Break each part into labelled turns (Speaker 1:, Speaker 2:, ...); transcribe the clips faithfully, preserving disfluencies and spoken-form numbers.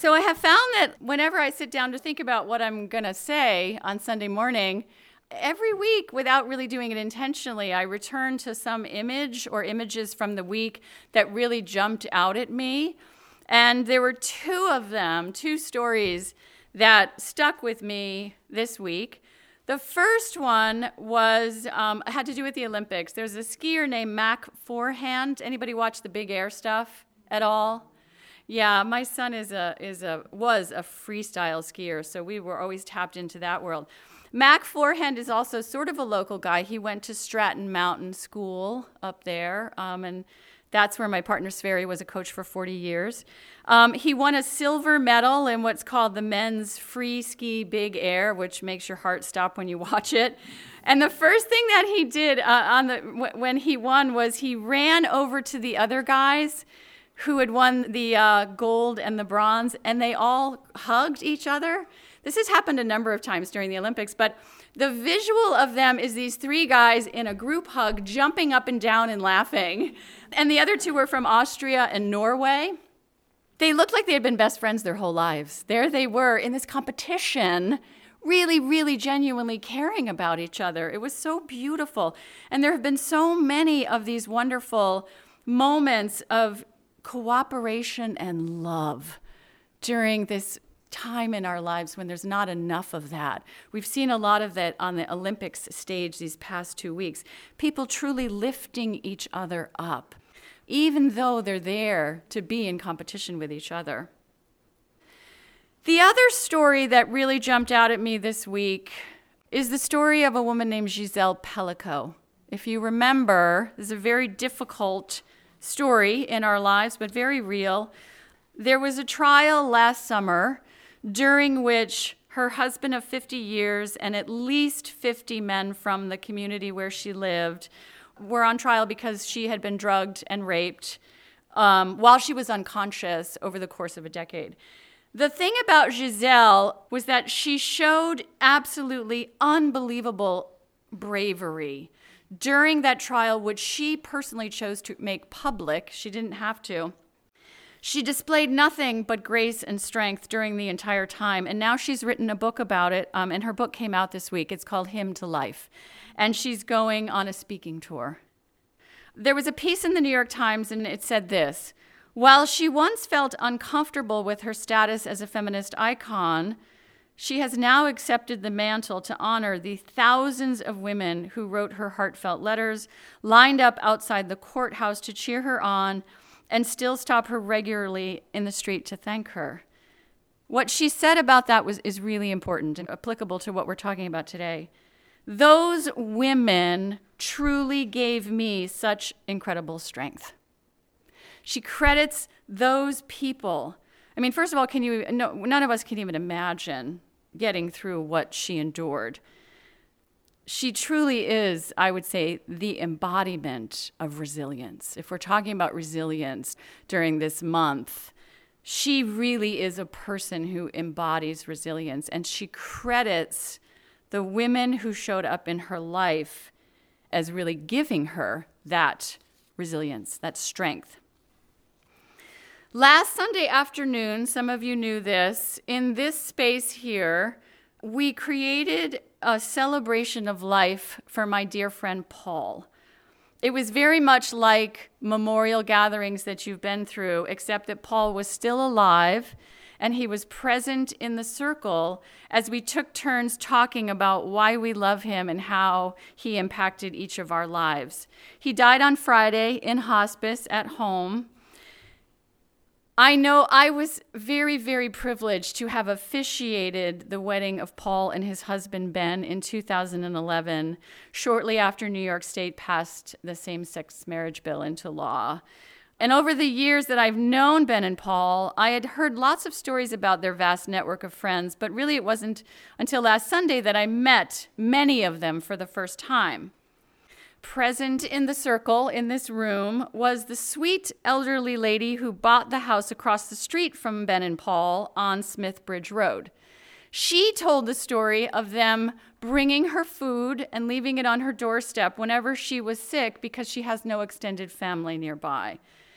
Speaker 1: So I have found that whenever I sit down to think about what I'm going to say on Sunday morning, every week, without really doing it intentionally, I return to some image or images from the week that really jumped out at me. And there were two of them, two stories that stuck with me this week. The first one was um, had to do with the Olympics. There's a skier named Mac Forehand. Anybody watch the Big Air stuff at all? Yeah, my son is a is a was a freestyle skier, so we were always tapped into that world. Mac Forehand is also sort of a local guy. He went to Stratton Mountain School up there, um, and that's where my partner Sverre was a coach for forty years. Um, he won a silver medal in what's called the men's free ski big air, which makes your heart stop when you watch it. And the first thing that he did uh, on the w- when he won was he ran over to the other guys who had won the uh, gold and the bronze, and they all hugged each other. This has happened a number of times during the Olympics, but the visual of them is these three guys in a group hug, jumping up and down and laughing. And the other two were from Austria and Norway. They looked like they had been best friends their whole lives. There they were in this competition, really, really genuinely caring about each other. It was so beautiful. And there have been so many of these wonderful moments of cooperation and love during this time in our lives when there's not enough of that. We've seen a lot of that on the Olympics stage these past two weeks. People truly lifting each other up, even though they're there to be in competition with each other. The other story that really jumped out at me this week is the story of a woman named Giselle Pellico. If you remember, this is a very difficult story in our lives, but very real. There was a trial last summer during which her husband of fifty years and at least fifty men from the community where she lived were on trial because she had been drugged and raped um, while she was unconscious over the course of a decade. The thing about Giselle was that she showed absolutely unbelievable bravery during that trial, which she personally chose to make public. She didn't have to. She displayed nothing but grace and strength during the entire time, and now she's written a book about it, um, and her book came out this week. It's called Hymn to Life, and she's going on a speaking tour. There was a piece in the New York Times, and it said this: while she once felt uncomfortable with her status as a feminist icon, she has now accepted the mantle to honor the thousands of women who wrote her heartfelt letters, lined up outside the courthouse to cheer her on, and still stop her regularly in the street to thank her. What she said about that was is really important and applicable to what we're talking about today. Those women truly gave me such incredible strength. She credits those people. I mean, first of all, can you? No, none of us can even imagine getting through what she endured. She truly is, I would say, the embodiment of resilience. If we're talking about resilience during this month, she really is a person who embodies resilience, and she credits the women who showed up in her life as really giving her that resilience, that strength. Last Sunday afternoon, some of you knew this, in this space here, we created a celebration of life for my dear friend Paul. It was very much like memorial gatherings that you've been through, except that Paul was still alive and he was present in the circle as we took turns talking about why we love him and how he impacted each of our lives. He died on Friday in hospice at home. I know I was very, very privileged to have officiated the wedding of Paul and his husband, Ben, in two thousand eleven, shortly after New York State passed the same-sex marriage bill into law. And over the years that I've known Ben and Paul, I had heard lots of stories about their vast network of friends, but really it wasn't until last Sunday that I met many of them for the first time. Present in the circle in this room was the sweet elderly lady who bought the house across the street from Ben and Paul on Smith Bridge Road. She told the story of them bringing her food and leaving it on her doorstep whenever she was sick because she has no extended family nearby.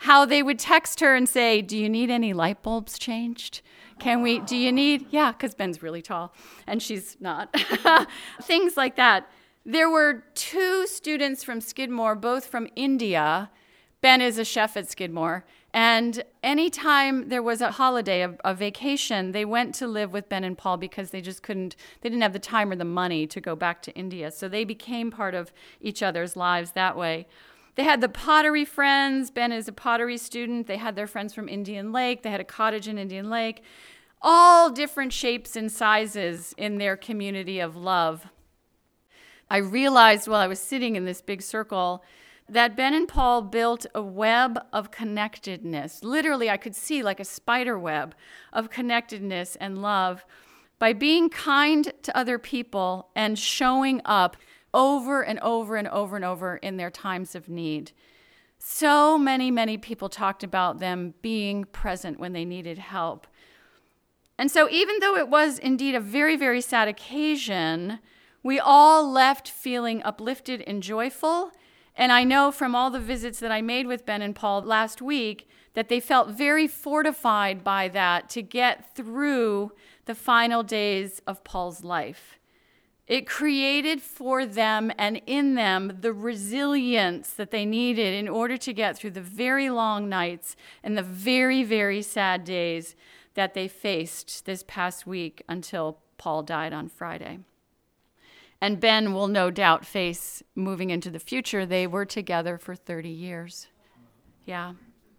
Speaker 1: how they would text her and say, do you need any light bulbs changed? Can we, do you need, yeah, because Ben's really tall and she's not. Things like that. There were two students from Skidmore, both from India. Ben is a chef at Skidmore. And anytime there was a holiday, a, a vacation, they went to live with Ben and Paul because they just couldn't, they didn't have the time or the money to go back to India. So they became part of each other's lives that way. They had the pottery friends. Ben is a pottery student. They had their friends from Indian Lake. They had a cottage in Indian Lake. All different shapes and sizes in their community of love. I realized while I was sitting in this big circle that Ben and Paul built a web of connectedness. Literally, I could see like a spider web of connectedness and love by being kind to other people and showing up over and over and over and over in their times of need. So many, many people talked about them being present when they needed help. And so even though it was indeed a very, very sad occasion, we all left feeling uplifted and joyful. And I know from all the visits that I made with Ben and Paul last week that they felt very fortified by that to get through the final days of Paul's life. It created for them and in them the resilience that they needed in order to get through the very long nights and the very, very sad days that they faced this past week until Paul died on Friday. And Ben will no doubt face moving into the future. They were together for thirty years. Yeah.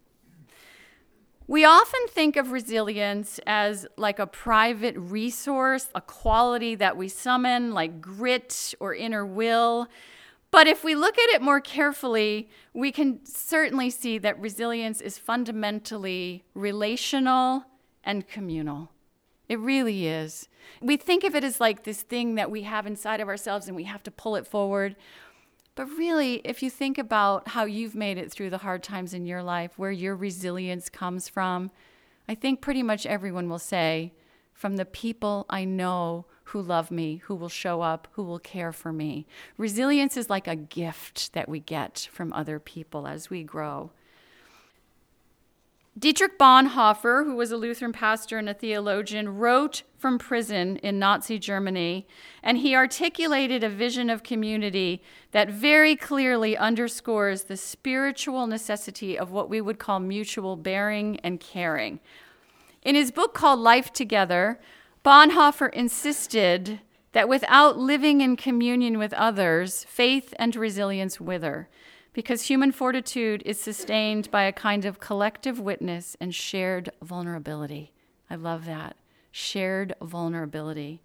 Speaker 1: We often think of resilience as like a private resource, a quality that we summon, like grit or inner will. But if we look at it more carefully, we can certainly see that resilience is fundamentally relational and communal. It really is. We think of it as like this thing that we have inside of ourselves and we have to pull it forward. But really, if you think about how you've made it through the hard times in your life, where your resilience comes from, I think pretty much everyone will say, from the people I know who love me, who will show up, who will care for me. Resilience is like a gift that we get from other people as we grow. Dietrich Bonhoeffer, who was a Lutheran pastor and a theologian, wrote from prison in Nazi Germany, and he articulated a vision of community that very clearly underscores the spiritual necessity of what we would call mutual bearing and caring. In his book called Life Together, Bonhoeffer insisted that without living in communion with others, faith and resilience wither, because human fortitude is sustained by a kind of collective witness and shared vulnerability. I love that. Shared vulnerability.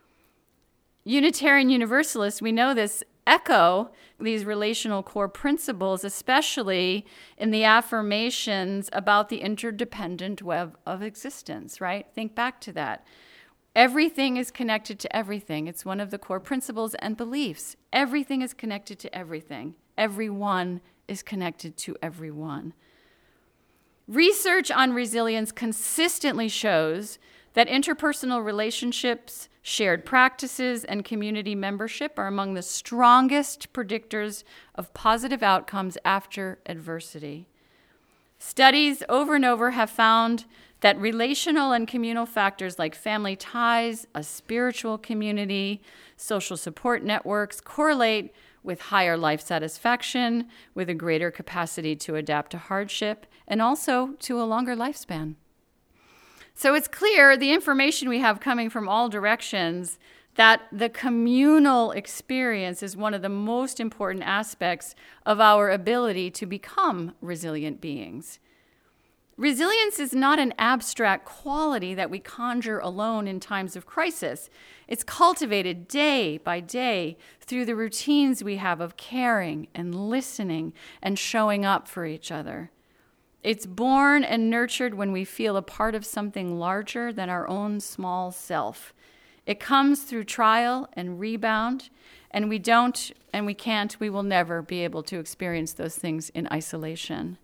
Speaker 1: Unitarian Universalists, we know this, echo these relational core principles, especially in the affirmations about the interdependent web of existence, right? Think back to that. Everything is connected to everything. It's one of the core principles and beliefs. Everything is connected to everything. Everyone is connected to everyone. Research on resilience consistently shows that interpersonal relationships, shared practices, and community membership are among the strongest predictors of positive outcomes after adversity. Studies over and over have found that relational and communal factors like family ties, a spiritual community, social support networks correlate with higher life satisfaction, with a greater capacity to adapt to hardship, and also to a longer lifespan. So it's clear, the information we have coming from all directions, that the communal experience is one of the most important aspects of our ability to become resilient beings. Resilience is not an abstract quality that we conjure alone in times of crisis. It's cultivated day by day through the routines we have of caring and listening and showing up for each other. It's born and nurtured when we feel a part of something larger than our own small self. It comes through trial and rebound, and we don't, and we can't, we will never be able to experience those things in isolation.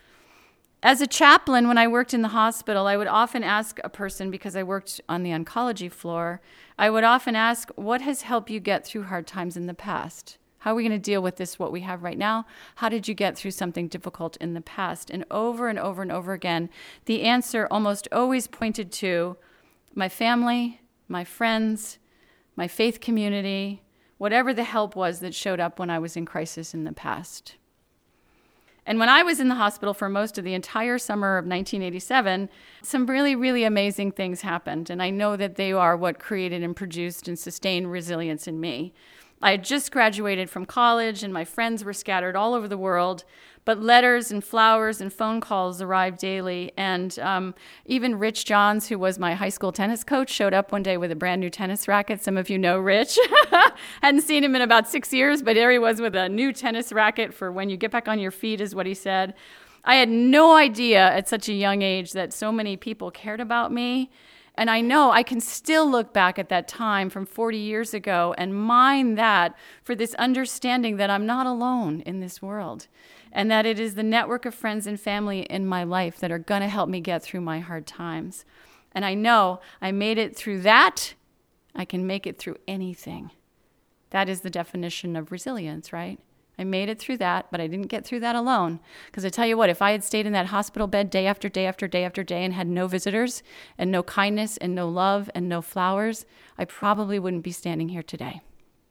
Speaker 1: As a chaplain, when I worked in the hospital, I would often ask a person, because I worked on the oncology floor, I would often ask, what has helped you get through hard times in the past? How are we going to deal with this, what we have right now? How did you get through something difficult in the past? And over and over and over again, the answer almost always pointed to my family, my friends, my faith community, whatever the help was that showed up when I was in crisis in the past. And when I was in the hospital for most of the entire summer of nineteen eighty-seven, some really, really amazing things happened. And I know that they are what created and produced and sustained resilience in me. I had just graduated from college and my friends were scattered all over the world, but letters and flowers and phone calls arrived daily. And um, even Rich Johns, who was my high school tennis coach, showed up one day with a brand new tennis racket. Some of you know Rich. Hadn't seen him in about six years, but there he was with a new tennis racket for when you get back on your feet, is what he said. I had no idea at such a young age that so many people cared about me. And I know I can still look back at that time from forty years ago and mine that for this understanding that I'm not alone in this world and that it is the network of friends and family in my life that are going to help me get through my hard times. And I know I made it through that. I can make it through anything. That is the definition of resilience, right? I made it through that, but I didn't get through that alone. Because I tell you what, if I had stayed in that hospital bed day after day after day after day and had no visitors and no kindness and no love and no flowers, I probably wouldn't be standing here today.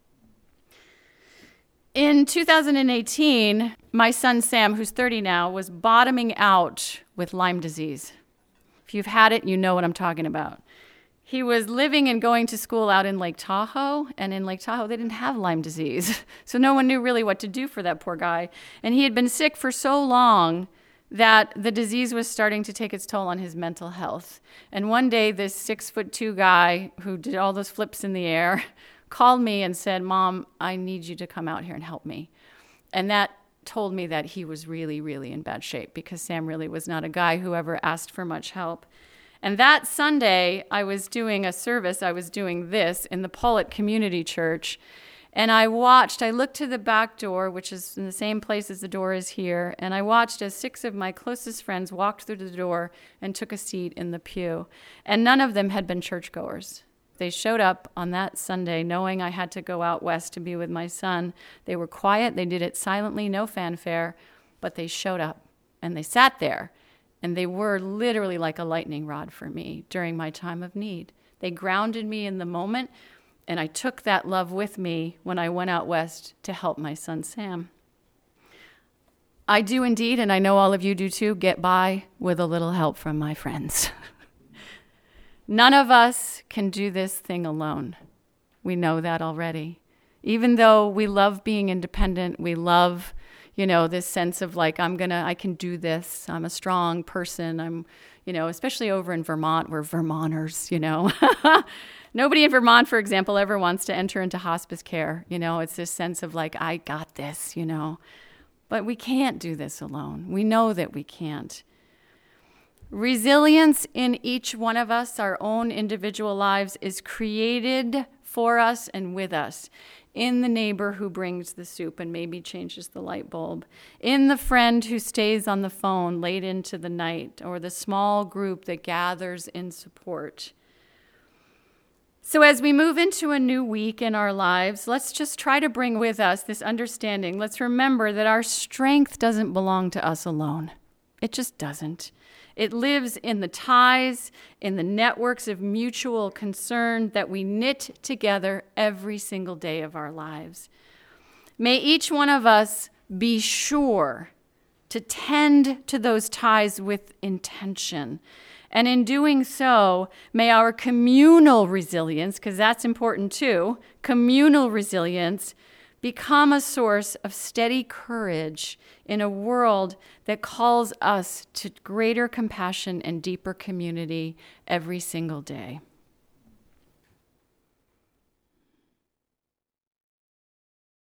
Speaker 1: In two thousand eighteen, my son Sam, who's thirty now, was bottoming out with Lyme disease. If you've had it, you know what I'm talking about. He was living and going to school out in Lake Tahoe, and in Lake Tahoe, they didn't have Lyme disease. So no one knew really what to do for that poor guy. And he had been sick for so long that the disease was starting to take its toll on his mental health. And one day, this six foot two guy who did all those flips in the air called me and said, "Mom, I need you to come out here and help me." And that told me that he was really, really in bad shape, because Sam really was not a guy who ever asked for much help. And that Sunday, I was doing a service, I was doing this in the Pawlet Community Church, and I watched, I looked to the back door, which is in the same place as the door is here, and I watched as six of my closest friends walked through the door and took a seat in the pew. And none of them had been churchgoers. They showed up on that Sunday knowing I had to go out west to be with my son. They were quiet, they did it silently, no fanfare, but they showed up, and they sat there. And they were literally like a lightning rod for me during my time of need. They grounded me in the moment, and I took that love with me when I went out west to help my son Sam. I do indeed, and I know all of you do too, get by with a little help from my friends. None of us can do this thing alone. We know that already. Even though we love being independent, we love you know, this sense of like, I'm gonna, I can do this. I'm a strong person. I'm, you know, especially over in Vermont, we're Vermonters, you know. Nobody in Vermont, for example, ever wants to enter into hospice care. You know, it's this sense of like, I got this, you know. But we can't do this alone. We know that we can't. Resilience in each one of us, our own individual lives, is created for us and with us. In the neighbor who brings the soup and maybe changes the light bulb, in the friend who stays on the phone late into the night, or the small group that gathers in support. So as we move into a new week in our lives, let's just try to bring with us this understanding. Let's remember that our strength doesn't belong to us alone. It just doesn't. It lives in the ties, in the networks of mutual concern that we knit together every single day of our lives. May each one of us be sure to tend to those ties with intention. And in doing so, may our communal resilience, because that's important too, communal resilience, become a source of steady courage in a world that calls us to greater compassion and deeper community every single day.